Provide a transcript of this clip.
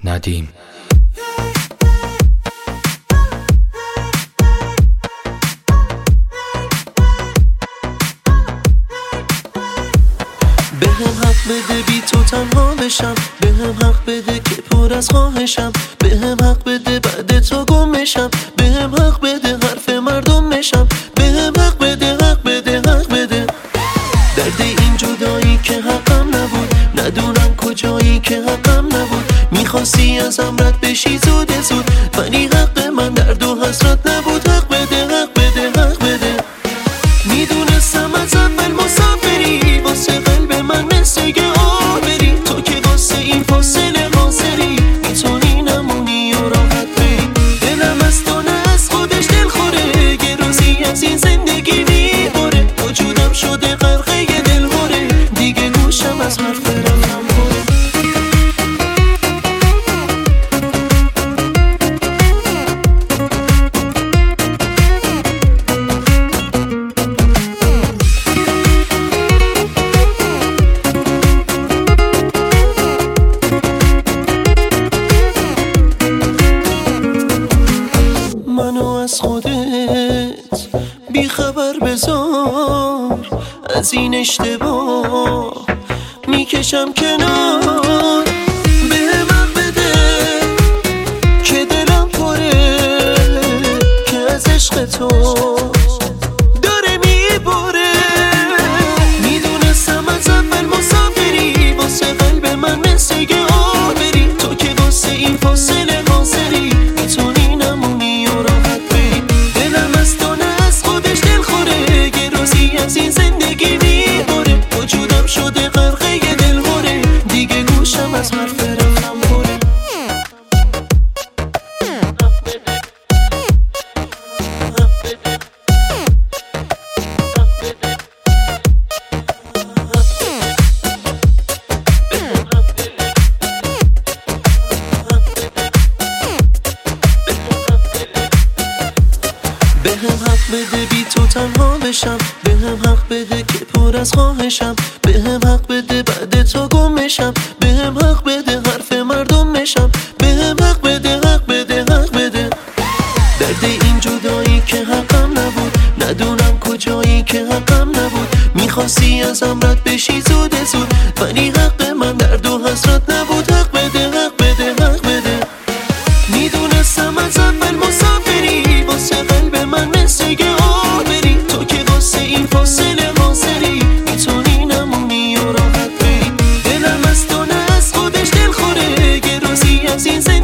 ندیم. بهم حق بده بی تو تنها بشم، بهم حق بده که پر از خواهشم، بهم حق بده بعد تو گم بشم، بهم حق بده حرف مردم بشم، بهم حق بده حق بده حق بده. درد این جدایی که حقم نبود، ندونم کجایی که حقم نبود، میخواستی ازم رد بشی زود زود، ولی حق من درد و حسرت نبود. حق بده حق بده حق بده. میدونستم از اول مسافری، واسه قلب من مثل که آبری، تو که واسه این فاصله حاضری، میتونی نمونی و راحت بری. دلم از تو نه از خودش دل خوره، یه روزی از این زندگی میبره، وجودم شده غرقه دل هوره، دیگه گوشم از حرف رفتم پره. منو از خودت بی خبر بذار، از این اشتباه میکشم کنار. بهم حق بده که دلم پره، که از عشق تو داره میبره. میدونستم از اول مسافری، واسه قلب من مثل که آبری، تو که واسه این فاصله حاضری، میتونی نمونی و راحت بری. دلم از تو نه از خودش دل خوره، یه روزی از این زندگی میبره، وجودم شده غرقه دل هوره، دیگه گوشم از حرف رفتم پره. بهم حق بده بی تو تنها بشم، بهم حق بده که پر از خواهشم، بهم حق بده بعد تو گم بشم، بهم حق بده حرف مردم بشم، بهم حق بده حق بده حق بده. درد این جدایی که حقم نبود، ندونم کجایی که حقم نبود، میخواستی ازم رد بشی زود زود، ولی حق من درد و حسرت نبود. حق بده حق بده حق بده. میدونستم از اول مسافری، واسه قلب من مثل که آبری، تو که واسه این فاصله حاضری، میتونی نمونی و راحت بری. دلم از تو نه از خودش دل خوره، یه روزی از این